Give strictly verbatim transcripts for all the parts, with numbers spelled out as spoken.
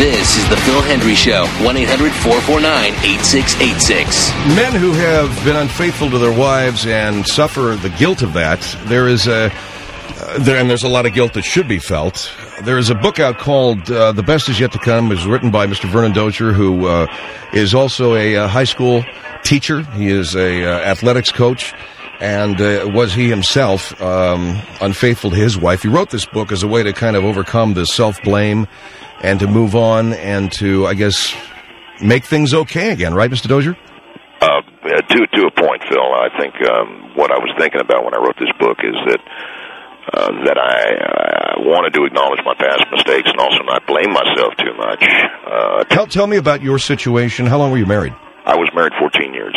This is the Phil Hendry Show, one eight hundred four four nine eight six eight six. Men who have been unfaithful to their wives and suffer the guilt of that, there is a, uh, there, and there's a lot of guilt that should be felt. There is a book out called uh, The Best Is Yet to Come. It's written by Mister Vernon Dozier, who uh, is also a uh, high school teacher. He is a uh, athletics coach. And uh, was he himself um, unfaithful to his wife? He wrote this book as a way to kind of overcome the self-blame and to move on and to, I guess, make things okay again, right, Mister Dozier? Uh, to, to a point, Phil. I think um, what I was thinking about when I wrote this book is that uh, that I, I wanted to acknowledge my past mistakes and also not blame myself too much. Uh, tell, tell me about your situation. How long were you married? I was married fourteen years.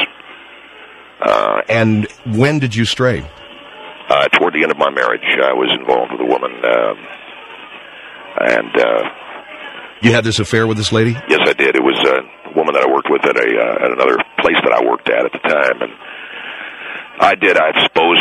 Uh, and when did you stray? Uh, toward the end of my marriage, I was involved with a woman, um, and uh, you had this affair with this lady? Yes, I did. It was a woman that I worked with at a uh, at another place that I worked at at the time, and I did, I suppose,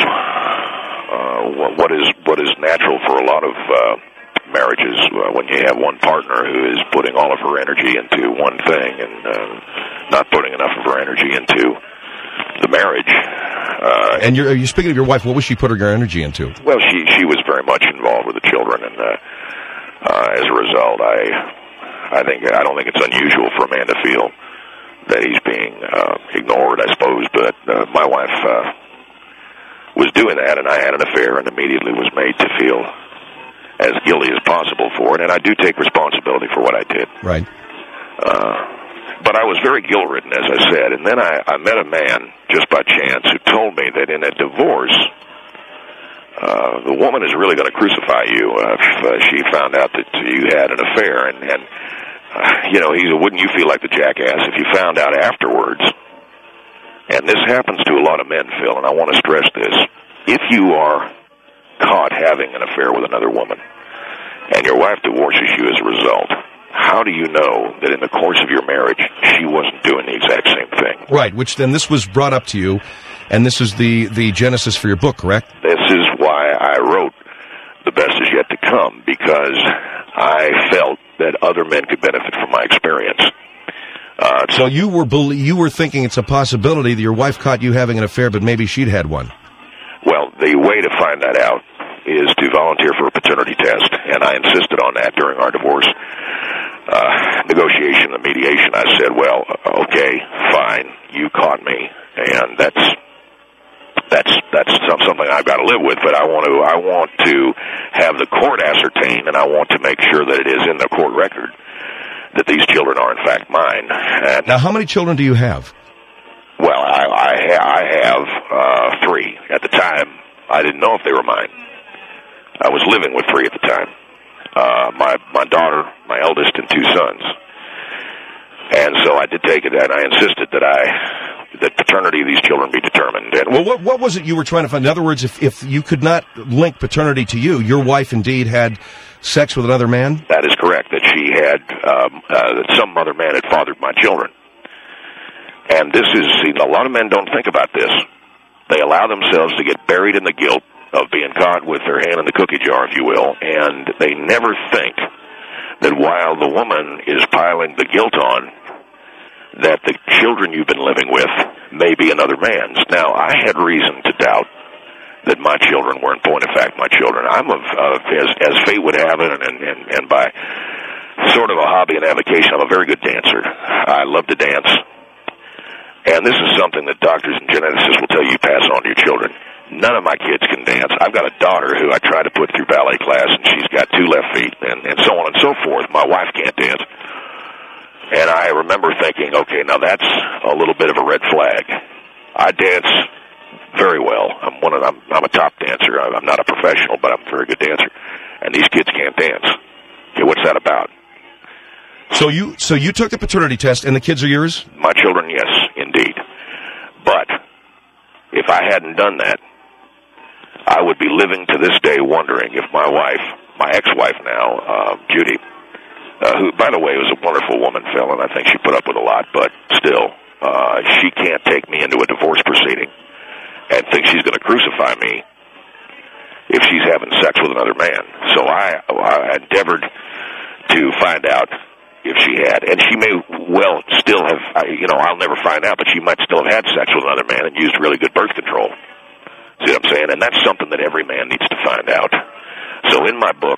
uh, what is what is natural for a lot of uh, marriages uh, when you have one partner who is putting all of her energy into one thing and uh, not putting enough of her energy into the marriage. Uh, and you're, you're speaking of your wife. What was she putting her energy into? Well, she she was very much involved with the children, and uh, uh, as a result, I I think I don't think it's unusual for a man to feel that he's being uh, ignored, I suppose. But uh, my wife uh, was doing that, and I had an affair, and immediately was made to feel as guilty as possible for it. And I do take responsibility for what I did. Right. Uh, But I was very guilt-ridden, as I said, and then I, I met a man, just by chance, who told me that in a divorce, uh, the woman is really going to crucify you uh, if uh, she found out that you had an affair, and, and uh, you know, he said, wouldn't you feel like the jackass if you found out afterwards? And this happens to a lot of men, Phil, and I want to stress this. If you are caught having an affair with another woman, and your wife divorces you as a result, how do you know that in the course of your marriage she wasn't doing the exact same thing? Right, which then this was brought up to you, and this is the, the genesis for your book, correct? This is why I wrote The Best Is Yet to Come, because I felt that other men could benefit from my experience. Uh, so you were you were thinking it's a possibility that your wife caught you having an affair, but maybe she'd had one. Well, the way to find that out is to volunteer for a paternity test, and I insisted on that during our divorce uh, negotiation and mediation. I said, well, okay, fine, you caught me, and that's that's that's something I've got to live with, but I want to I want to have the court ascertain, and I want to make sure that it is in the court record that these children are, in fact, mine. And now, how many children do you have? Well, I, I, I have uh, three. At the time, I didn't know if they were mine. I was living with three at the time. Uh, my my daughter, my eldest, and two sons. And so I did take it, and I insisted that I that paternity of these children be determined. And well, what what was it you were trying to find? In other words, if if you could not link paternity to you, your wife indeed had sex with another man? That is correct. That she had um, uh, that some other man had fathered my children. And this is, see, a lot of men don't think about this. They allow themselves to get buried in the guilt of being caught with their hand in the cookie jar, if you will, and they never think that while the woman is piling the guilt on, that the children you've been living with may be another man's. Now, I had reason to doubt that my children were, in point of fact, my children. I'm of, uh, as, as fate would have it, and, and, and by sort of a hobby and avocation, I'm a very good dancer. I love to dance. And this is something that doctors and geneticists will tell you pass on to your children. None of my kids can dance. I've got a daughter who I try to put through ballet class, and she's got two left feet, and, and so on and so forth. My wife can't dance. And I remember thinking, okay, now that's a little bit of a red flag. I dance very well. I'm one of I'm, I'm a top dancer. I'm not a professional, but I'm a very good dancer. And these kids can't dance. Okay, what's that about? So you so you took the paternity test, and the kids are yours? My children, yes, indeed. But if I hadn't done that, I would be living to this day wondering if my wife, my ex-wife now, uh, Judy, uh, who, by the way, was a wonderful woman, Phil, and I think she put up with a lot, but still, uh, she can't take me into a divorce proceeding and think she's going to crucify me if she's having sex with another man. So I, I endeavored to find out if she had. And she may well still have, you know, I'll never find out, but she might still have had sex with another man and used really good birth control. See what I'm saying? And that's something that every man needs to find out. So in my book,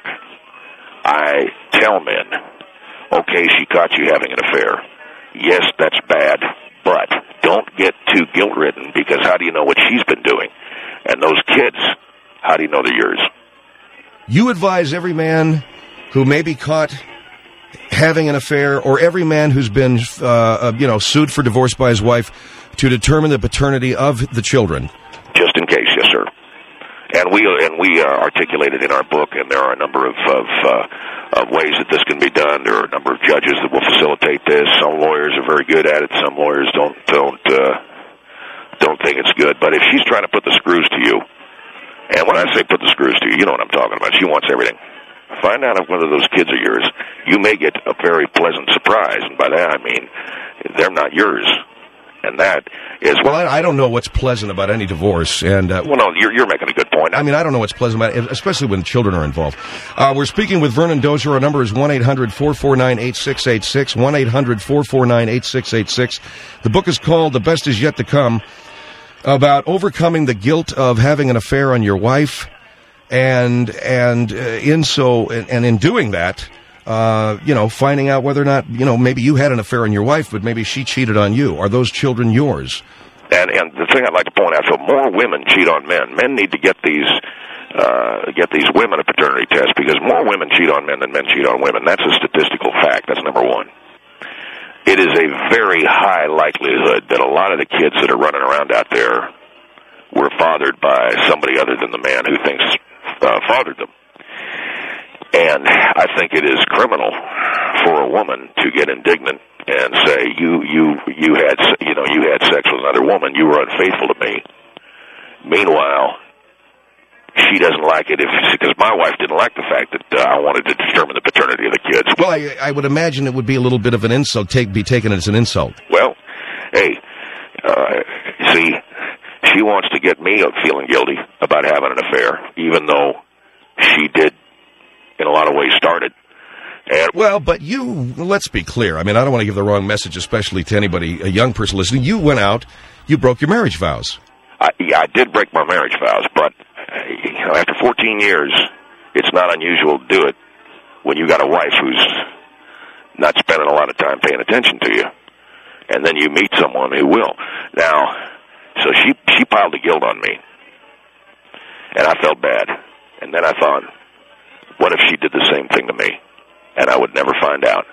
I tell men, okay, she caught you having an affair. Yes, that's bad, but don't get too guilt-ridden, because how do you know what she's been doing? And those kids, how do you know they're yours? You advise every man who may be caught having an affair, or every man who's been, uh, uh, you know, sued for divorce by his wife, to determine the paternity of the children. Just in case, yes, sir. And we and we uh, articulate it in our book, and there are a number of of, uh, of ways that this can be done. There are a number of judges that will facilitate this. Some lawyers are very good at it. Some lawyers don't don't uh, don't think it's good. But if she's trying to put the screws to you, and when I say put the screws to you, you know what I'm talking about. She wants everything. Find out if whether those kids are yours. You may get a very pleasant surprise, and by that I mean they're not yours. And that is... Well, I, I don't know what's pleasant about any divorce. And uh, Well, no, you're, you're making a good point. I mean, I don't know what's pleasant about it, especially when children are involved. Uh, we're speaking with Vernon Dozier. Our number is one eight hundred four four nine eight six eight six, one eight hundred four four nine eight six eight six. The book is called The Best Is Yet to Come, about overcoming the guilt of having an affair on your wife. And and uh, in so and, and in doing that... Uh, you know, finding out whether or not, you know, maybe you had an affair on your wife, but maybe she cheated on you. Are those children yours? And and the thing I'd like to point out, so more women cheat on men. Men need to get these uh, get these women a paternity test, because more women cheat on men than men cheat on women. That's a statistical fact. That's number one. It is a very high likelihood that a lot of the kids that are running around out there were fathered by somebody other than the man who thinks uh, fathered them. And I think it is criminal for a woman to get indignant and say, you you you had you know you had sex with another woman, you were unfaithful to me. Meanwhile, she doesn't like it if because my wife didn't like the fact that uh, I wanted to determine the paternity of the kids. Well, I, I would imagine it would be a little bit of an insult, take be taken as an insult. Well, hey, uh, see, she wants to get me feeling guilty about having an affair, even though she did. In a lot of ways started. And well, but you, let's be clear. I mean, I don't want to give the wrong message, especially to anybody, a young person listening. You went out, you broke your marriage vows. I, yeah, I did break my marriage vows, but you know, after fourteen years, it's not unusual to do it when you got a wife who's not spending a lot of time paying attention to you. And then you meet someone who will. Now, so she, she piled the guilt on me. And I felt bad. And then I thought, what if she did the same thing to me, and I would never find out?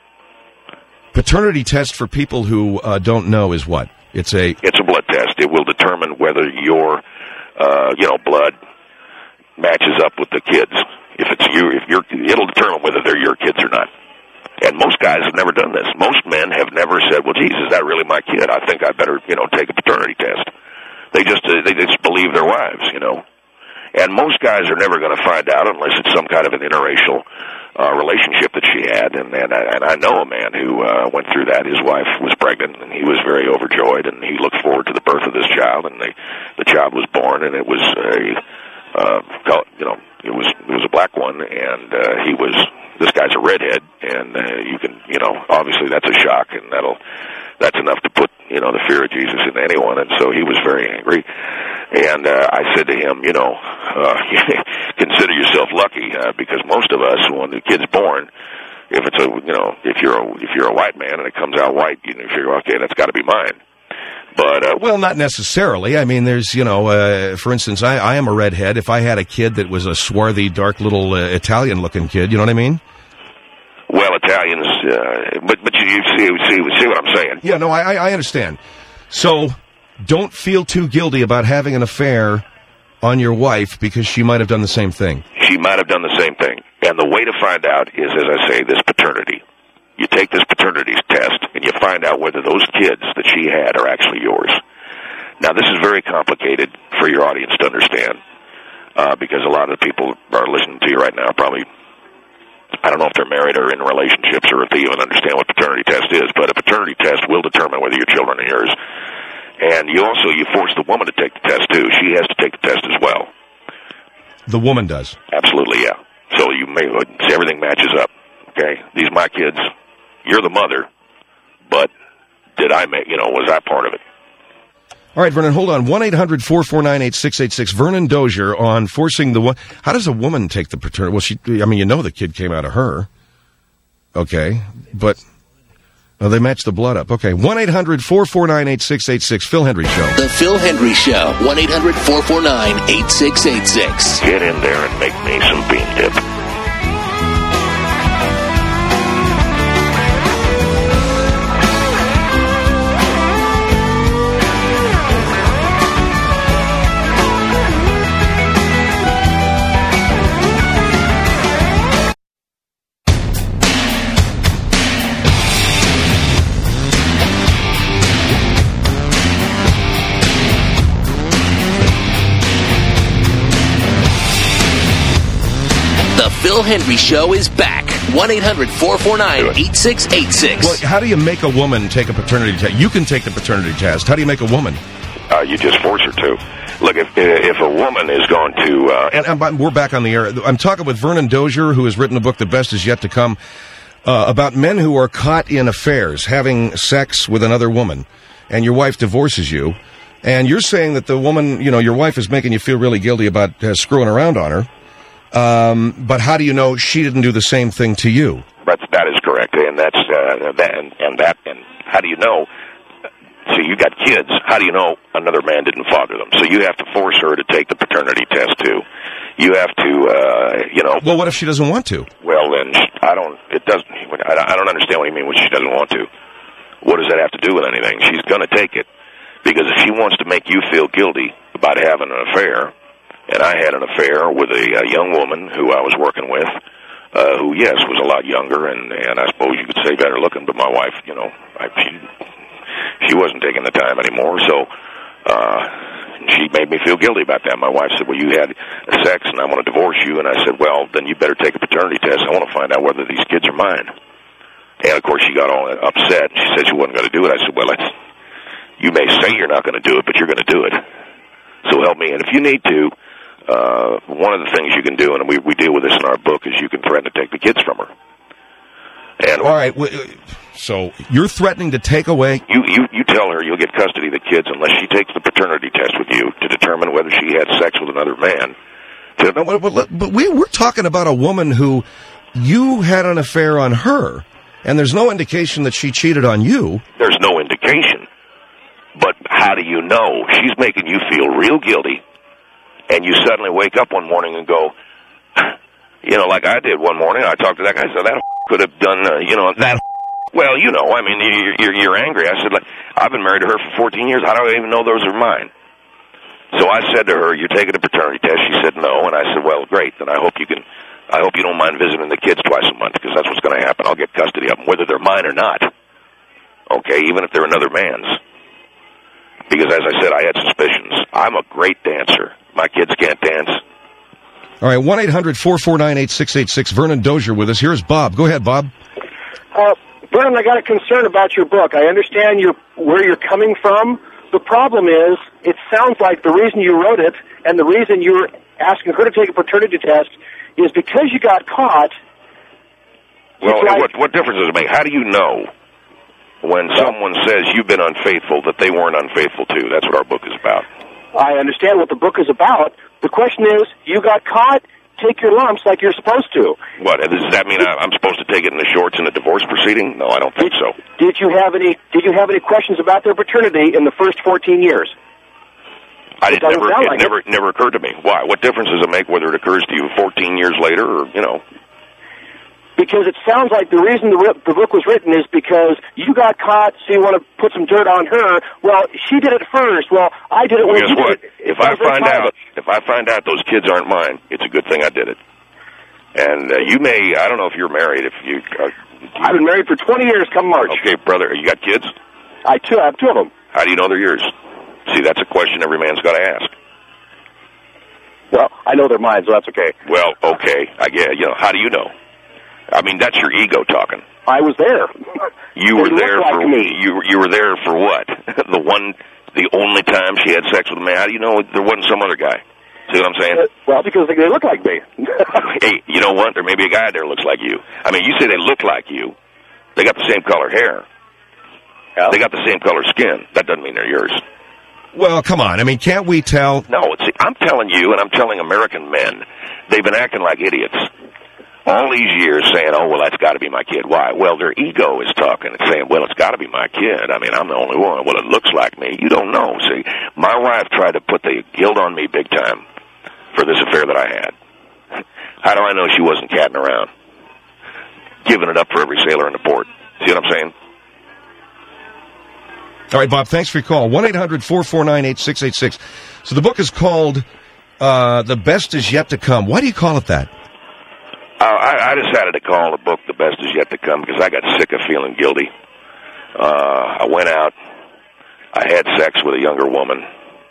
Paternity test for people who uh, don't know is what? It's a it's a blood test. It will determine whether your uh, you know blood matches up with the kids. If it's you, if you're, it'll determine whether they're your kids or not. And most guys have never done this. Most men have never said, "Well, geez, is that really my kid? I think I better you know take a paternity test." They just uh, they just believe their wives, you know. And most guys are never going to find out unless it's some kind of an interracial uh, relationship that she had. And and I, and I know a man who uh, went through that. His wife was pregnant, and he was very overjoyed, and he looked forward to the birth of this child. And the the child was born, and it was a uh, you know it was it was a black one, and uh, he was this guy's a redhead, and uh, you can you know obviously that's a shock, and that'll that's enough to put you know the fear of Jesus into anyone. And so he was very angry. And uh, I said to him, you know, uh, consider yourself lucky uh, because most of us, when the kid's born, if it's a, you know, if you're a, if you're a white man and it comes out white, you, know, you figure, okay, that's got to be mine. But uh, well, not necessarily. I mean, there's, you know, uh, for instance, I, I am a redhead. If I had a kid that was a swarthy, dark little uh, Italian-looking kid, you know what I mean? Well, Italians, uh, but but you, you see see see what I'm saying? Yeah, no, I I understand. So. Don't feel too guilty about having an affair on your wife because she might have done the same thing. She might have done the same thing. And the way to find out is, as I say, this paternity. You take this paternity test, and you find out whether those kids that she had are actually yours. Now, this is very complicated for your audience to understand uh, because a lot of the people are listening to you right now probably, I don't know if they're married or in relationships or if they even understand what paternity test is, but a paternity test will determine whether your children are yours. And you also, you force the woman to take the test, too. She has to take the test as well. The woman does? Absolutely, yeah. So you may, everything matches up, okay? These my kids, You're the mother, but did I make, you know, was I part of it? All right, Vernon, hold on. one eight hundred four four nine eight six eight six. Vernon Dozier on forcing the... How does a woman take the paternity? Well, she, I mean, you know the kid came out of her. Okay, but... Oh, they matched the blood up. Okay, one eight hundred four four nine eight six eight six. Phil Hendry Show. The Phil Hendry Show. one eight hundred four four nine eight six eight six. Get in there and make me some bean dip. Phil Hendry Show is back. one eight hundred four four nine eight six eight six. Well, how do you make a woman take a paternity test? You can take the paternity test. How do you make a woman? Uh, you just force her to. Look, if if a woman is going to... Uh, and, and we're back on the air. I'm talking with Vernon Dozier, who has written the book, The Best Is Yet to Come, uh, about men who are caught in affairs, having sex with another woman, and your wife divorces you. And you're saying that the woman, you know, your wife is making you feel really guilty about uh, screwing around on her. Um, but how do you know she didn't do the same thing to you? That's, that is correct, and that's uh, that, and, and that, and how do you know? So you got kids. How do you know another man didn't father them? So you have to force her to take the paternity test too. You have to, uh, you know. Well, what if she doesn't want to? Well, then I don't. It doesn't. I don't understand what you mean when she doesn't want to. What does that have to do with anything? She's going to take it because if she wants to make you feel guilty about having an affair. And I had an affair with a, a young woman who I was working with, uh, who, yes, was a lot younger, and, and I suppose you could say better looking, but my wife, you know, I, she she wasn't taking the time anymore, so uh, she made me feel guilty about that. My wife said, well, you had sex, and I want to divorce you, and I said, well, then you better take a paternity test. I want to find out whether these kids are mine. And, of course, she got all upset. She said she wasn't going to do it. I said, well, that's, you may say you're not going to do it, but you're going to do it. So help me, and if you need to, Uh, one of the things you can do, and we, we deal with this in our book, is you can threaten to take the kids from her. And all right, so you're threatening to take away... You, you, you tell her you'll get custody of the kids unless she takes the paternity test with you to determine whether she had sex with another man. To, no, but, but, but we, we're talking about a woman who you had an affair on her, and there's no indication that she cheated on you. There's no indication. But how do you know? She's making you feel real guilty. And you suddenly wake up one morning and go, you know, like I did one morning. I talked to that guy. I said, that could have done, uh, you know, that. Well, you know, I mean, you're, you're, you're angry. I said, like, I've been married to her for fourteen years. How do I even know those are mine? So I said to her, you're taking a paternity test. She said no. And I said, well, great. Then I hope you can, I hope you don't mind visiting the kids twice a month because that's what's going to happen. I'll get custody of them, whether they're mine or not. Okay, even if they're another man's. Because, as I said, I had suspicions. I'm a great dancer. My kids can't dance. All right, one eight hundred four four nine eight six eight six. Vernon Dozier with us. Here's Bob. Go ahead, Bob. Uh, Vernon, I got a concern about your book. I understand your, where you're coming from. The problem is, it sounds like the reason you wrote it and the reason you're asking her to take a paternity test is because you got caught. Well, like, what, what difference does it make? How do you know when someone says you've been unfaithful that they weren't unfaithful too? That's what our book is about. I understand what the book is about. The question is, you got caught, take your lumps like you're supposed to. What, does that mean I'm supposed to take it in the shorts in a divorce proceeding? No, I don't think did, so. Did you have any Did you have any questions about their paternity in the first fourteen years? I did never, it like never, it. never occurred to me. Why? What difference does it make whether it occurs to you fourteen years later or, you know? Because it sounds like the reason the, the book was written is because you got caught, so you want to put some dirt on her. Well, she did it first. Well, I did it Well, when guess you what? did it. If I find out, if I find out those kids aren't mine, it's a good thing I did it. And uh, you may, I don't know if you're married. If you, uh, I've been married for twenty years. Come March. Okay, brother, you got kids? I too I have two of them. How do you know they're yours? See, that's a question every man's got to ask. Well, I know they're mine, so that's okay. Well, okay, I get. You know, how do you know? I mean, that's your ego talking. I was there. You They were look there like for me. you. You were there for what? the one, the only time she had sex with a man. How do you know there wasn't some other guy? See what I'm saying? Uh, well, because they, they look like me. Hey, you know what? There may be a guy there who looks like you. I mean, you say they look like you. They got the same color hair. Yeah. They got the same color skin. That doesn't mean they're yours. Well, come on. I mean, can't we tell? No, it's, I'm telling you, and I'm telling American men, they've been acting like idiots all these years saying, oh, well, that's got to be my kid. Why? Well, their ego is talking and saying, well, it's got to be my kid. I mean, I'm the only one. Well, it looks like me. You don't know. See, my wife tried to put the guilt on me big time for this affair that I had. How do I know she wasn't catting around, giving it up for every sailor in the port? See what I'm saying? All right, Bob, thanks for your call. one eight hundred four four nine eight six eight six. So the book is called uh, The Best Is Yet to Come. Why do you call it that? Uh, I, I decided to call the book The Best Is Yet to Come because I got sick of feeling guilty. Uh, I went out. I had sex with a younger woman.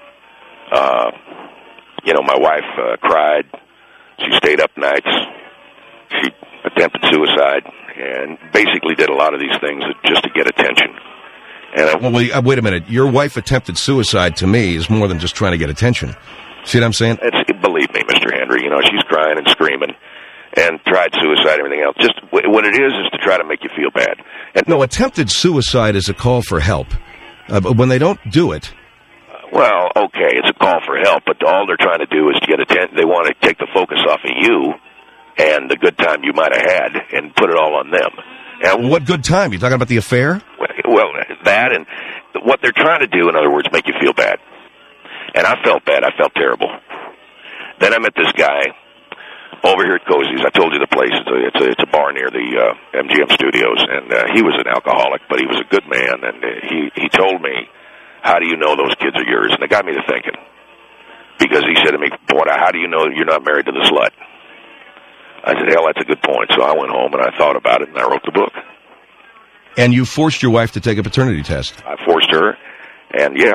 Uh, you know, my wife uh, cried. She stayed up nights. She attempted suicide and basically did a lot of these things just to get attention. And I, well, wait, uh, wait a minute. Your wife attempted suicide, to me, is more than just trying to get attention. See what I'm saying? It's, believe me, Mister Henry, you know, she's crying and screaming and tried suicide and everything else. Just what it is is to try to make you feel bad. And no, attempted suicide is a call for help. Uh, but when they don't do it... Well, okay, it's a call for help, but all they're trying to do is to get attention. They want to take the focus off of you and the good time you might have had and put it all on them. And what good time? You talking about the affair? Well, that and what they're trying to do, in other words, make you feel bad. And I felt bad. I felt terrible. Then I met this guy over here at Cozy's. I told you the place. It's a, it's a, it's a bar near the uh, M G M Studios, and uh, he was an alcoholic, but he was a good man. And uh, he he told me, "How do you know those kids are yours?" And it got me to thinking, because he said to me, "Boy, how do you know you're not married to the slut?" I said, hell, that's a good point. So I went home and I thought about it and I wrote the book. And you forced your wife to take a paternity test? I forced her, and yeah.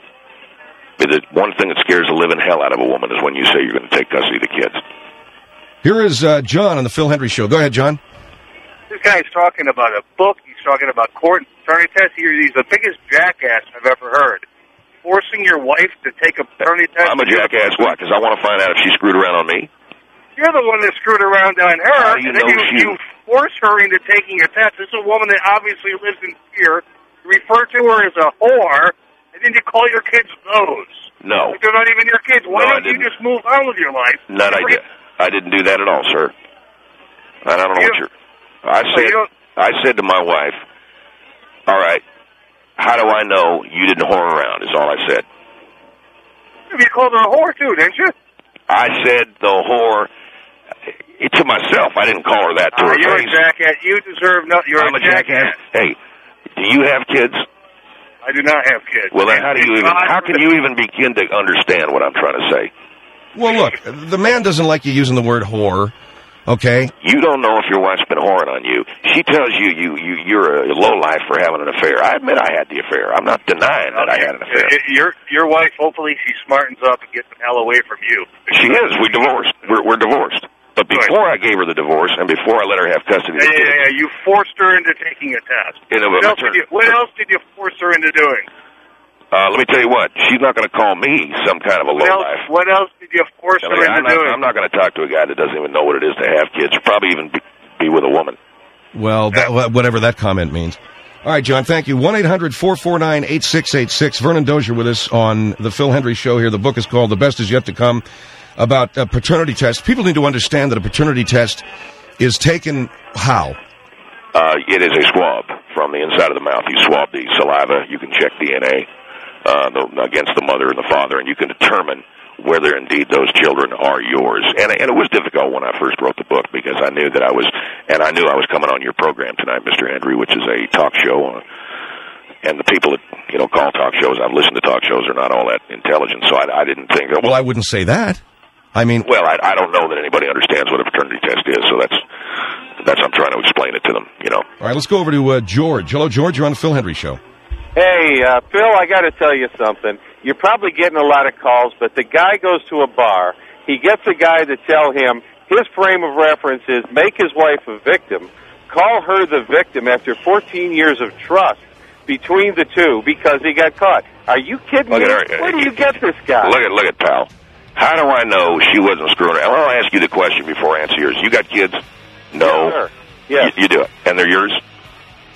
The one thing that scares the living hell out of a woman is when you say you're going to take custody of the kids. Here is uh, John on the Phil Hendry Show. Go ahead, John. This guy's talking about a book. He's talking about court and paternity test. He's the biggest jackass I've ever heard. Forcing your wife to take a paternity test. I'm a jackass, what? Because I want to find out if she screwed around on me? You're the one that screwed around on her, How do you and then know you, she... you force her into taking a test. This is a woman that obviously lives in fear. You refer to her as a whore, and then you call your kids those. No. Like they're not even your kids. Why no, don't you just move on with your life? No, I, did. I didn't do that at all, sir. I don't know you what you're... I said, you I said to my wife, all right, how do I know you didn't whore around, is all I said. You called her a whore, too, didn't you? I said the whore... To myself, I didn't call her that to uh, her you're face. a jackass. You deserve nothing. You're I'm a jackass. Hey, do you have kids? I do not have kids. Well, then how do you even? How can you even begin to understand what I'm trying to say? Well, look, the man doesn't like you using the word whore. Okay. You don't know if your wife's been whoring on you. She tells you you you you're a lowlife for having an affair. I admit I had the affair. I'm not denying that I had an affair. Your your wife, hopefully, she smartens up and gets the hell away from you. She is. We divorced. We're we're divorced. But before I gave her the divorce and before I let her have custody of the yeah, kids... Yeah, yeah, you forced her into taking a test. You know, what, else did you, what else did you force her into doing? Uh, let me tell you what. She's not going to call me some kind of a what lowlife. What else did you force I her mean, into I'm not, doing? I'm not going to talk to a guy that doesn't even know what it is to have kids, or probably even be, be with a woman. Well, that, whatever that comment means. All right, John, thank you. one eight hundred four four nine eight six eight six. Vernon Dozier with us on the Phil Hendry Show here. The book is called The Best Is Yet to Come, about a paternity test. People need to understand that a paternity test is taken how? Uh, it is a swab from the inside of the mouth. You swab the saliva. You can check D N A uh, the, against the mother and the father, and you can determine whether indeed those children are yours. And, and it was difficult when I first wrote the book because I knew that I was, and I knew I was coming on your program tonight, Mister Hendry, which is a talk show. Uh, and the people that, you know, call talk shows, I've listened to talk shows, are not all that intelligent, so I, I didn't think... Well, well, I wouldn't say that. I mean... Well, I, I don't know that anybody understands what a paternity test is, so that's, that's I'm trying to explain it to them, you know. All right, let's go over to uh, George. Hello, George. You're on the Phil Hendry Show. Hey, uh, Phil, I got to tell you something. You're probably getting a lot of calls, but the guy goes to a bar. He gets a guy to tell him his frame of reference is make his wife a victim, call her the victim after fourteen years of trust between the two because he got caught. Are you kidding look me? At her. Where do you get this guy? Look at, look at, pal. How do I know she wasn't screwing around? I'll ask you the question before I answer yours. You got kids? No. Yes, sir. Yes. You, you do it. And they're yours?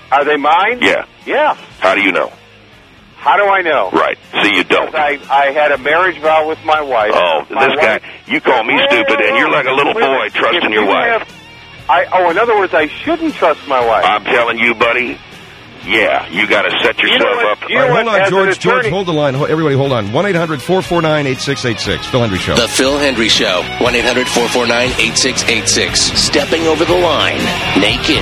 Are they mine? Yeah. Yeah. How do you know? How do I know? Right. See, you don't. I, I had a marriage vow with my wife. Oh, my this wife, guy, you call me stupid, and you're like a little boy trusting your wife. Have, I, oh, in other words, I shouldn't trust my wife. I'm telling you, buddy, yeah, you got to set yourself you know what, up. You All right, know hold on, George. attorney, George, hold the line. Everybody, hold on. one eight hundred four four nine eight six eight six. Phil Hendry Show. The Phil Hendry Show. one eight hundred four four nine eight six eight six. Stepping over the line. Naked.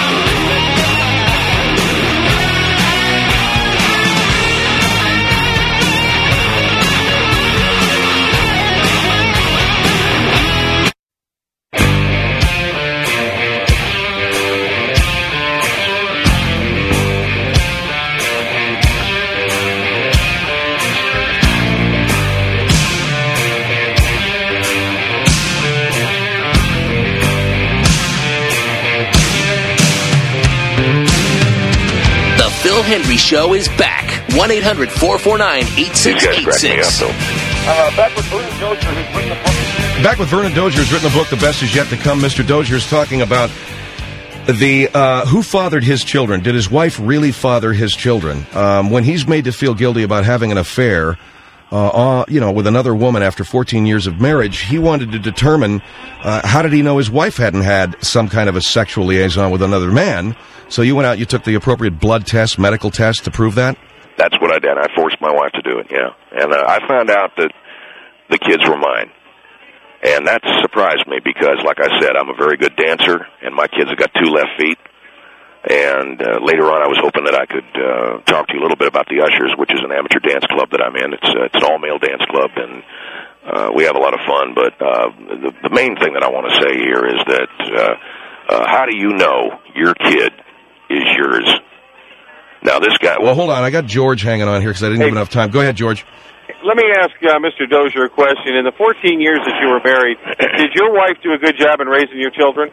Phil Hendry Show is back. one eight hundred four four nine eight six eight six. Uh, back with Vernon Dozier, who's written the book. Back with Vernon Dozier, who's written the book, The Best Is Yet to Come. Mister Dozier is talking about the uh, who fathered his children. Did his wife really father his children? Um, when he's made to feel guilty about having an affair, uh, uh, you know, with another woman after fourteen years of marriage, he wanted to determine uh, how did he know his wife hadn't had some kind of a sexual liaison with another man. So you went out, you took the appropriate blood test, medical test to prove that? That's what I did. I forced my wife to do it, yeah. And uh, I found out that the kids were mine. And that surprised me because, like I said, I'm a very good dancer, and my kids have got two left feet. And uh, later on, I was hoping that I could uh, talk to you a little bit about the Ushers, which is an amateur dance club that I'm in. It's, uh, it's an all-male dance club, and uh, we have a lot of fun. But uh, the, the main thing that I want to say here is that uh, uh, how do you know your kid is yours? Now, this guy... Well, hold on. I got George hanging on here because I didn't Hey. have enough time. Go ahead, George. Let me ask uh, Mister Dozier a question. In the fourteen years that you were married, did your wife do a good job in raising your children?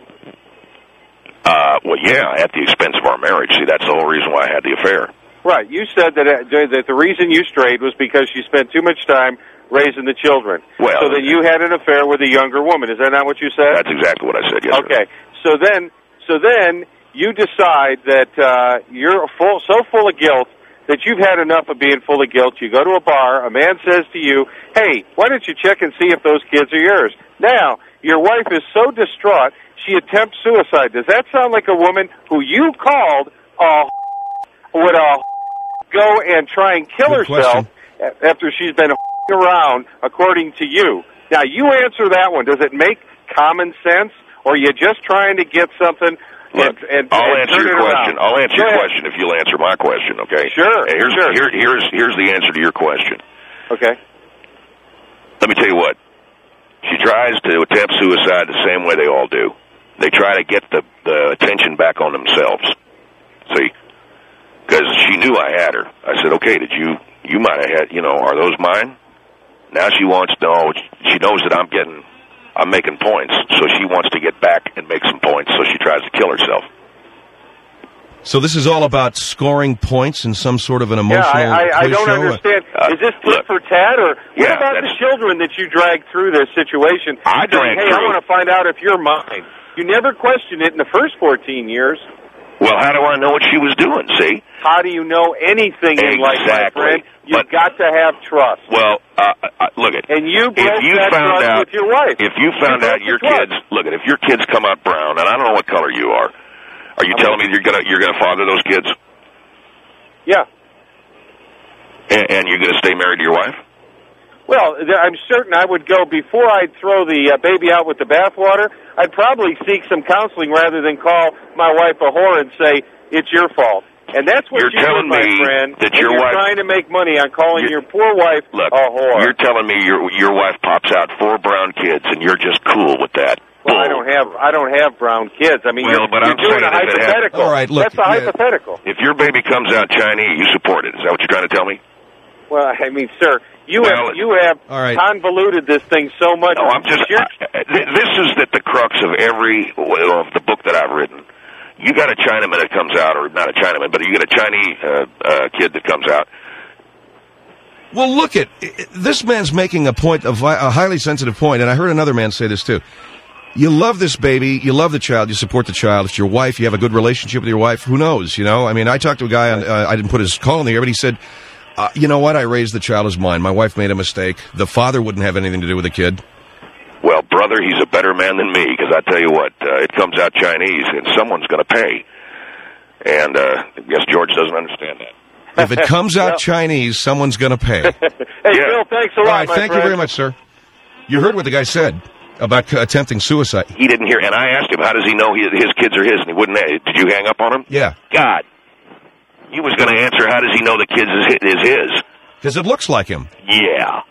Uh, well, yeah, at the expense of our marriage. See, that's the whole reason why I had the affair. Right. You said that uh, that the reason you strayed was because she spent too much time raising the children. Well, so then you had an affair with a younger woman. Is that not what you said? That's exactly what I said, yes, sir. Okay. So then, so then you decide that uh, you're full, so full of guilt that you've had enough of being full of guilt. You go to a bar, a man says to you, hey, why don't you check and see if those kids are yours? Now, your wife is so distraught, she attempts suicide. Does that sound like a woman who you called a would a go and try and kill Good herself question. after she's been around, according to you? Now, you answer that one. Does it make common sense, or are you just trying to get something... Look, and, and, I'll and answer turn your it question. around? I'll answer Go your ahead. question if you'll answer my question, okay? Sure, Hey, here's, sure. Here, here's, here's the answer to your question. Okay. Let me tell you what. She tries to attempt suicide the same way they all do. They try to get the, the attention back on themselves. See? Because she knew I had her. I said, okay, did you, you might have had, you know, are those mine? Now she wants to know, she knows that I'm getting... I'm making points, so she wants to get back and make some points, so she tries to kill herself. So this is all about scoring points in some sort of an emotional Yeah, I, I, I quiz don't show? understand. Uh, Is this tit look, for tat, or what yeah, about the that's- children that you dragged through this situation? I saying, dragged hey, through. I want to find out if you're mine. You never questioned it in the first fourteen years. Well, how do I know what she was doing, see? How do you know anything in life, my Exactly. friend? You've But- got to have trust. Well, uh, uh, look at And you broke if you that found trust out with your wife. if you found You out broke your the trust. kids look at if your kids come out brown, and I don't know what color you are. Are you I'm telling me you're gonna you're gonna father those kids, Yeah. and, and you're gonna stay married to your wife? Well, th- I'm certain I would go, before I'd throw the uh, baby out with the bathwater, I'd probably seek some counseling rather than call my wife a whore and say, it's your fault. And that's what You're you telling did, my me friend. that and your you're wife- trying to make money on calling You're- your poor wife Look, a whore. you're telling me your your wife pops out four brown kids, and you're just cool with that. Well, I Bull. don't have I don't have brown kids. I mean, Well, you're, but you're I'm doing saying a if it had- hypothetical. All right, look, That's a yeah. hypothetical. If your baby comes out Chinese, you support it. Is that what you're trying to tell me? Well, I mean, sir, you Well, have you have all right. convoluted this thing so much. No, I'm just. You're- I, th- this is that the crux of every well, of the book that I've written. You got a Chinaman that comes out, or not a Chinaman, but you get a Chinese uh, uh, kid that comes out. Well, look at this man's making a point, of a highly sensitive point, and I heard another man say this too. You love this baby. You love the child. You support the child. It's your wife. You have a good relationship with your wife. Who knows? You know, I mean, I talked to a guy on, uh, I didn't put his call in the air, but he said, uh, you know what? I raised the child as mine. My wife made a mistake. The father wouldn't have anything to do with the kid. Well, brother, he's a better man than me, because I tell you what, uh, it comes out Chinese, and someone's going to pay. And uh, I guess George doesn't understand that. If it comes out Chinese, someone's going to pay. Hey, Yeah. Phil, thanks a All lot, right, my thank friend. you very much, sir. You heard what the guy said about uh, attempting suicide. He didn't hear, and I asked him, how does he know he, his kids are his, and he wouldn't. Did you hang up on him? Yeah. God. He was going to answer, how does he know the kids is, is his? Because it looks like him. Yeah.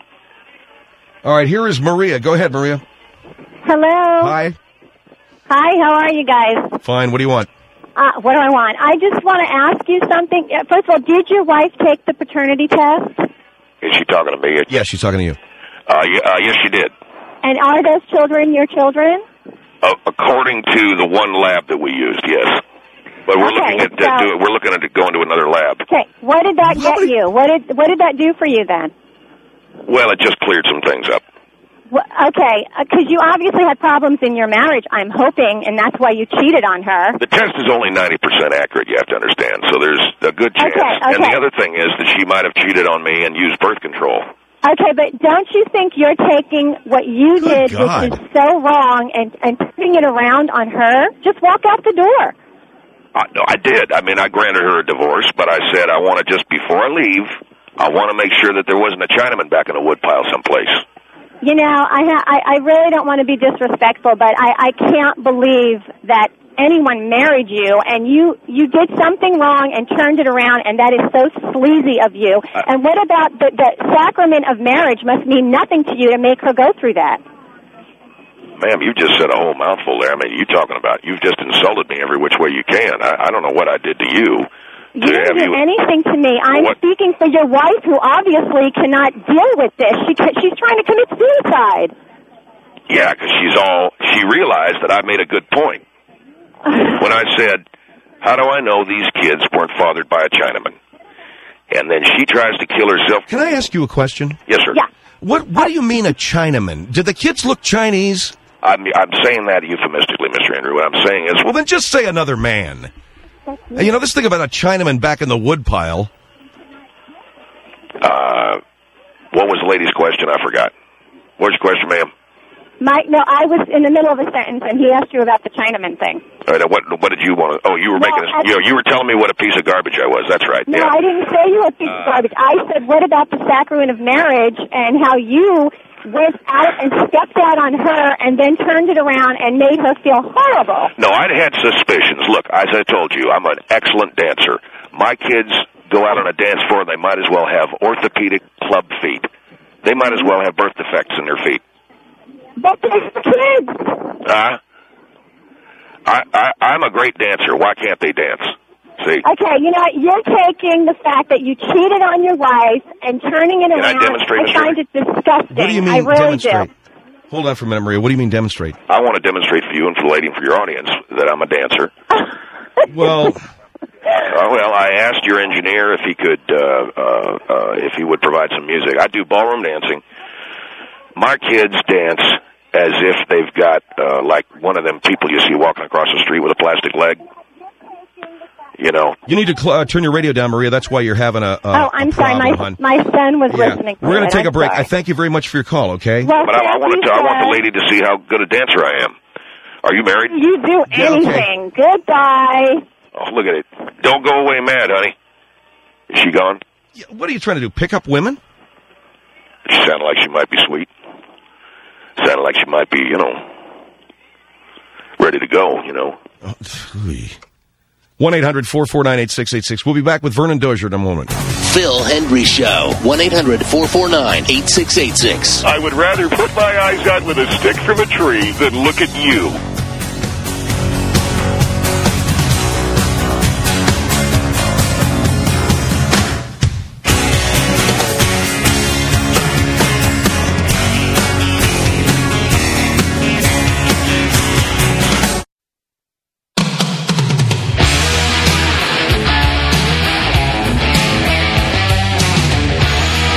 All right, here is Maria. Go ahead, Maria. Hello. Hi. Hi, how are you guys? Fine. What do you want? Uh, what do I want? I just want to ask you something. Uh, First of all, did your wife take the paternity test? Is she talking to me? Yeah, she's talking to you. Uh, yeah, uh, yes, she did. And are those children your children? Uh, according to the one lab that we used, yes. But we're Okay, looking at uh, so- do, we're looking at going to another lab. Okay, what did that How get many- you? What did what did that do for you then? Well, it just cleared some things up. Wh- Okay, because you obviously had problems in your marriage, I'm hoping, and that's why you cheated on her. The test is only ninety percent accurate, you have to understand, so there's a good chance. Okay, And the okay. other thing is that she might have cheated on me and used birth control. Okay, but don't you think you're taking what you Good did, God. which is so wrong, and, and putting it around on her? Just walk out the door. Uh, no, I did. I mean, I granted her a divorce, but I said I want to just, before I leave, I want to make sure that there wasn't a Chinaman back in a woodpile someplace. You know, I, ha- I I really don't want to be disrespectful, but I, I can't believe that anyone married you and you you did something wrong and turned it around, and that is so sleazy of you. And what about the, the sacrament of marriage must mean nothing to you to make her go through that? Ma'am, you just said a whole mouthful there. I mean, you talking about, you've just insulted me every which way you can. I, I don't know what I did to you. You didn't do anything to me. I'm What? speaking for your wife, who obviously cannot deal with this. She ca- she's trying to commit suicide. Yeah, because she's all, she realized that I made a good point. When I said, how do I know these kids weren't fathered by a Chinaman? And then she tries to kill herself. Can I ask you a question? Yes, sir. Yeah. What What do you mean a Chinaman? Did the kids look Chinese? I'm, I'm saying that euphemistically, Mister Andrew. What I'm saying is, Well, then just say another man. And you know, this thing about a Chinaman back in the woodpile. uh, what was the lady's question? I forgot. What was your question, ma'am? Mike, no, I was in the middle of a sentence, and he asked you about the Chinaman thing. All right, what, what did you want to, oh, you were No, making, a, I- you, know, you were telling me what a piece of garbage I was. That's right. No, yeah. I didn't say you were a piece of garbage. I said, what about the sacrament of marriage and how you went out and stepped out on her and then turned it around and made her feel horrible? No, I'd had suspicions. Look, as I told you, I'm an excellent dancer. My kids go out on a dance floor, and they might as well have orthopedic club feet. They might as well have birth defects in their feet. But they're kids. Huh? I, I, I'm a great dancer. Why can't they dance? See? Okay, you know what? You're taking the fact that you cheated on your wife and turning it Can I around. demonstrate, Mister find it disgusting. What do you mean I really demonstrate? do. Hold on for a minute, Maria. What do you mean demonstrate? I want to demonstrate for you and for the lady and for your audience that I'm a dancer. Well, Uh, well, I asked your engineer if he could, uh, uh, uh, if he would provide some music. I do ballroom dancing. My kids dance as if they've got, uh, like one of them people you see walking across the street with a plastic leg. You know. you need to cl- uh, turn your radio down, Maria. That's why you're having a, a Oh, I'm a sorry. problem, My hon. my son was Yeah. listening. To We're going it. to take I'm a break. sorry. I thank you very much for your call, okay? Well, But I, I want thank to. you, I want the sir. lady to see how good a dancer I am. Are you married? You do Yeah, okay. anything. Goodbye. Oh, look at it. Don't go away mad, honey. Is she gone? Yeah, what are you trying to do, pick up women? She sounded like she might be sweet. Sounded like she might be, you know, ready to go, you know. one eight hundred four four nine eight six eight six. We'll be back with Vernon Dozier in a moment. Phil Hendry Show. one eight hundred four four nine eight six eight six. I would rather put my eyes out with a stick from a tree than look at you.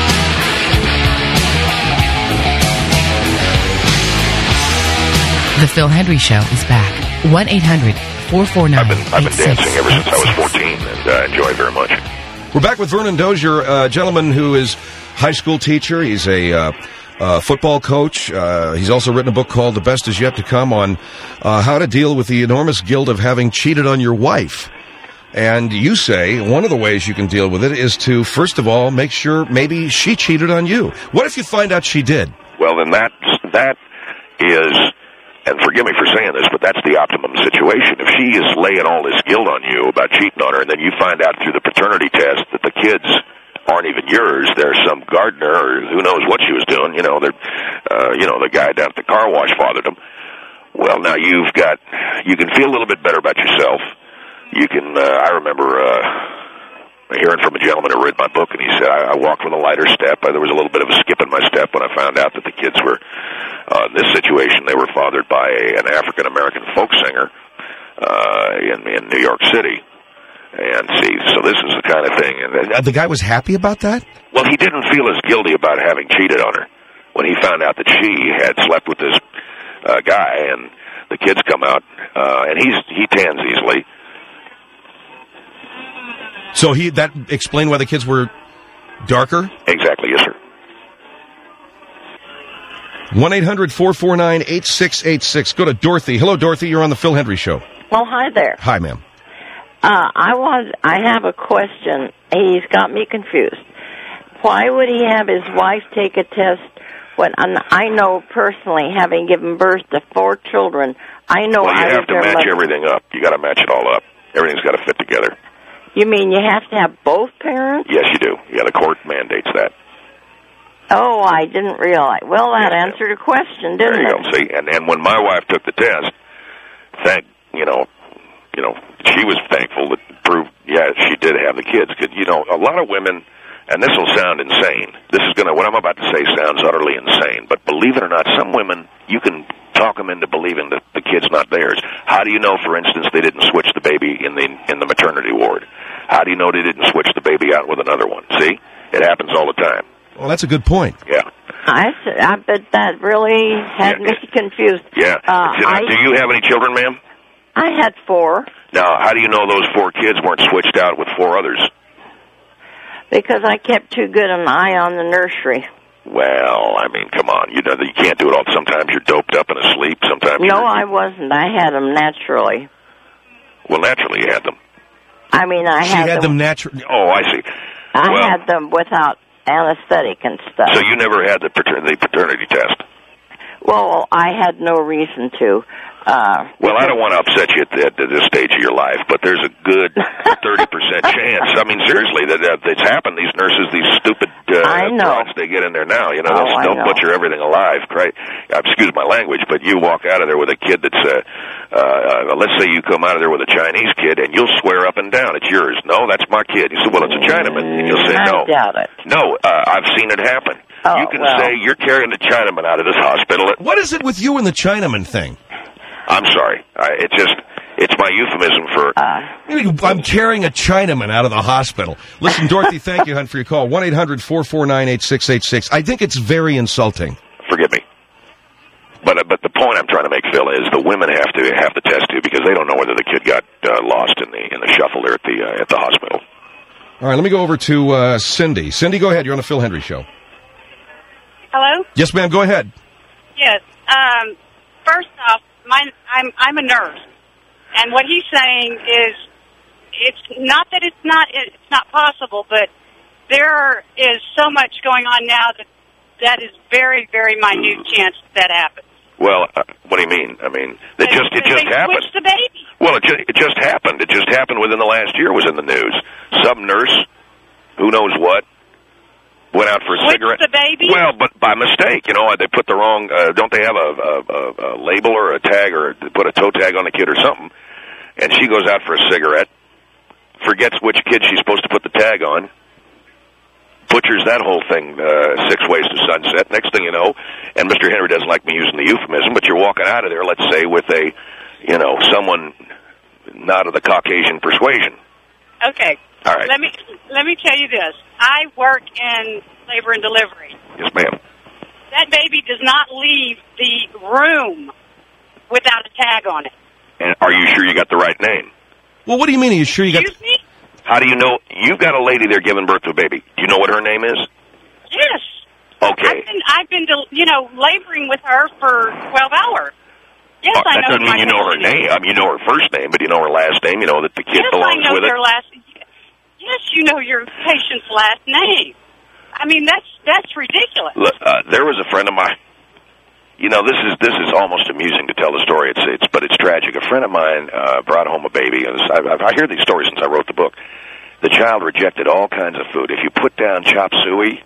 The Phil Hendry Show is back. one eight hundred four four nine I've been, I've been dancing ever since I was fourteen, and uh, enjoy it very much. We're back with Vernon Dozier, a gentleman who is high school teacher. He's a uh, uh, football coach. Uh, he's also written a book called The Best Is Yet to Come on uh, how to deal with the enormous guilt of having cheated on your wife. And you say one of the ways you can deal with it is to, first of all, make sure maybe she cheated on you. What if you find out she did? Well, then that, that is, and forgive me for saying this, but that's the optimum situation. If she is laying all this guilt on you about cheating on her, and then you find out through the paternity test that the kids aren't even yours, there's some gardener or who knows what she was doing, you know, they're, uh, you know, the guy down at the car wash fathered them. Well, now you've got, you can feel a little bit better about yourself. You can, uh, I remember, uh, hearing from a gentleman who read my book, and he said, I, I walked with a lighter step. There was a little bit of a skip in my step when I found out that the kids were, uh, in this situation, they were fathered by a, an African-American folk singer, uh, in, in New York City. And see, so this is the kind of thing. And, and the guy was happy about that? Well, he didn't feel as guilty about having cheated on her when he found out that she had slept with this, uh, guy, and the kids come out, uh, and he's, he tans easily. So he that explained why the kids were darker? Exactly, yes, sir. one eight hundred four four nine eight six eight six. Go to Dorothy. Hello, Dorothy. You're on the Phil Hendry Show. Well, hi there. Hi, ma'am. Uh, I want. I have a question. He's got me confused. Why would he have his wife take a test when I know personally, having given birth to four children, I know well, you I have to match mother. everything up. You got to match it all up. Everything's got to fit together. You mean you have to have both parents? Yes, you do. Yeah, the court mandates that. Oh, I didn't realize. Well, that yeah, answered a question, didn't it? There you it? go. See, and, and when my wife took the test, thank, you know, you know, she was thankful that proved, yeah, she did have the kids. Cause, you know, a lot of women, and this will sound insane. This is going to, what I'm about to say sounds utterly insane, but believe it or not, some women, you can talk them into believing that the kid's not theirs. How do you know, for instance, they didn't switch the baby in the in the maternity ward? How do you know they didn't switch the baby out with another one? See? It happens all the time. Well, that's a good point. Yeah. I, I bet that really had yeah. me confused. Yeah. Uh, do, I, do you have any children, ma'am? I had four. Now, how do you know those four kids weren't switched out with four others? Because I kept too good an eye on the nursery. Well, I mean, come on. You know that you can't do it all. Sometimes you're doped up and asleep. Sometimes No, you're... I wasn't. I had them naturally. Well, naturally you had them. I mean, I she had, had them, them naturally. Oh, I see. I well, had them without anesthetic and stuff. So you never had the paternity, the paternity test? Well, I had no reason to. Uh, well, I don't want to upset you at, at, at this stage of your life, but there's a good thirty percent chance. I mean, seriously, that, that it's happened. These nurses, these stupid uh, I know. drugs they get in there now, you know, oh, they'll, they'll know. butcher everything alive. Right? Excuse my language, but you walk out of there with a kid that's, uh, uh, let's say you come out of there with a Chinese kid, and you'll swear up and down, it's yours. No, that's my kid. You say, well, it's a Chinaman. And you'll say, I no. doubt it. No, uh, I've seen it happen. Oh, you can well. say you're carrying the Chinaman out of this hospital. What is it with you and the Chinaman thing? I'm sorry. I, it's just, it's my euphemism for... Uh, I'm carrying a Chinaman out of the hospital. Listen, Dorothy, thank you, hon, for your call. one eight hundred four four nine eight six eight six. I think it's very insulting. Forgive me. But uh, but the point I'm trying to make, Phil, is the women have to have to test you because they don't know whether the kid got uh, lost in the in the shuffle there at the uh, at the hospital. All right, let me go over to uh, Cindy. Cindy, go ahead. You're on the Phil Hendry Show. Hello? Yes, ma'am. Go ahead. Yes. Um, first off, my, I'm I'm a nurse, and what he's saying is, it's not that it's not it's not possible, but there is so much going on now that that is very very minute chance that happens. Well, uh, what do you mean? I mean, it just it just they happened. Switched the baby. Well, it just, it just happened. It just happened within the last year. Was in the news. Some nurse, who knows what, went out for a Switched cigarette. the baby? Well, but by mistake, you know, they put the wrong. Uh, don't they have a, a, a, a label or a tag or put a toe tag on the kid or something? And she goes out for a cigarette, forgets which kid she's supposed to put the tag on, butchers that whole thing uh, six ways to sunset. Next thing you know, and Mister Henry doesn't like me using the euphemism, but you're walking out of there, let's say, with a, you know, someone not of the Caucasian persuasion. Okay. All right. Let me let me tell you this. I work in labor and delivery. Yes, ma'am. That baby does not leave the room. without a tag on it. And are you sure you got the right name? Well, what do you mean? Are you sure you got... Excuse me? How do you know? You've got a lady there giving birth to a baby. Do you know what her name is? Yes. Okay. I've been, I've been, you know, laboring with her for twelve hours. Yes, Uh, I that know. doesn't mean you know her patient name. I mean, you know her first name, but you know her last name. You know that the kid Yes, I belongs know with their it. last. Yes, you know your patient's last name. I mean, that's that's ridiculous. Look, uh, there was a friend of mine. You know, this is this is almost amusing to tell the story. It's it's but it's tragic. A friend of mine uh, brought home a baby, and I, I hear these stories since I wrote the book. The child rejected all kinds of food. If you put down chop suey,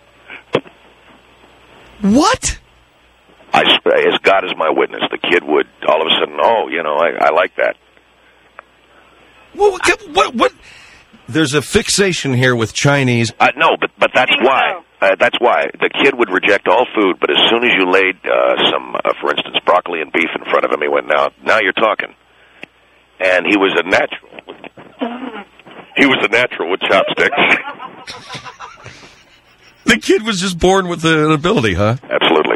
what? I, as God is my witness, the kid would all of a sudden, oh, you know, I, I like that. Well, what, what? What? There's a fixation here with Chinese. Uh, no, but but that's why. Uh, that's why the kid would reject all food. But as soon as you laid uh, some, uh, for instance, broccoli and beef in front of him, he went, "Now, now you're talking." And he was a natural. He was a natural with chopsticks. The kid was just born with an ability, huh? Absolutely.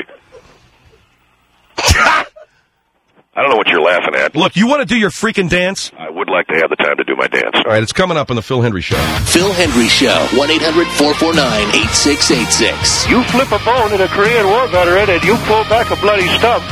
I don't know what you're laughing at. Look, you want to do your freaking dance? I would like to have the time to do my dance. All right, it's coming up on the Phil Hendry Show. Phil Hendry Show, one eight hundred four four nine eight six eight six. You flip a bone at a Korean War veteran and you pull back a bloody stump.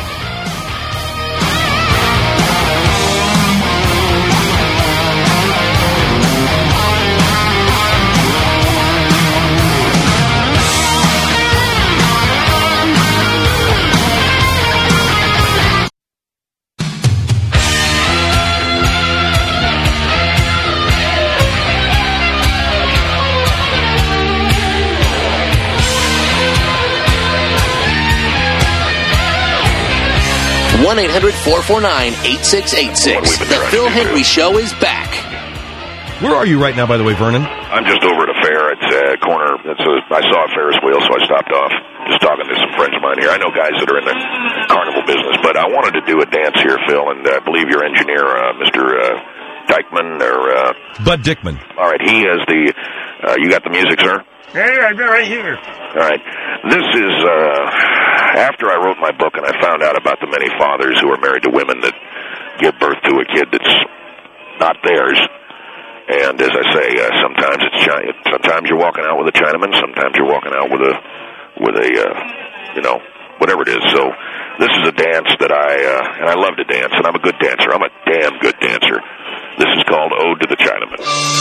one eight hundred four four nine eight six eight six. The Phil Hendry Show is back. Where are you right now, by the way, Vernon? I'm just over at a fair. It's a corner. It's a, I saw a Ferris wheel, so I stopped off. Just talking to some friends of mine here. I know guys that are in the carnival business, but I wanted to do a dance here, Phil, and I believe your engineer, uh, Mister Uh, Dykeman, or... Uh, Bud Dickman. All right, he has the... Uh, you got the music, sir? Hey, I've been right here. All right. This is, uh, after I wrote my book and I found out about the many fathers who are married to women that give birth to a kid that's not theirs. And as I say, uh, sometimes it's China. Sometimes you're walking out with a Chinaman. Sometimes you're walking out with a, with a, uh, you know, whatever it is. So this is a dance that I, uh, and I love to dance, and I'm a good dancer. I'm a damn good dancer. This is called Ode to the Chinaman.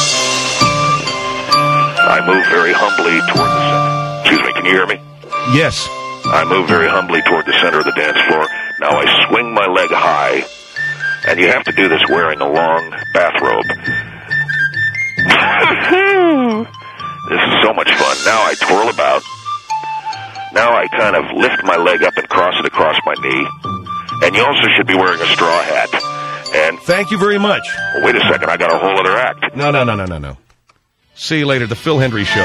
I move very humbly toward the center. Excuse me, can you hear me? Yes. I move very humbly toward the center of the dance floor. Now I swing my leg high, and you have to do this wearing a long bathrobe. This is so much fun. Now I twirl about. Now I kind of lift my leg up and cross it across my knee. And you also should be wearing a straw hat. And thank you very much. Well, wait a second, I got a whole other act. No, no, no, no, no, no. See you later, the Phil Hendry Show.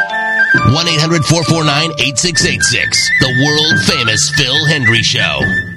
one eight hundred four four nine eight six eight six. The world famous Phil Hendry Show.